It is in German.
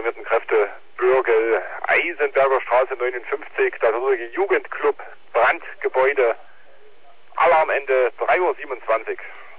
alarmierten Kräfte Bürgel, Eisenberger Straße 59, der Jugendclub, Brandgebäude, Alarmende 3:27 Uhr.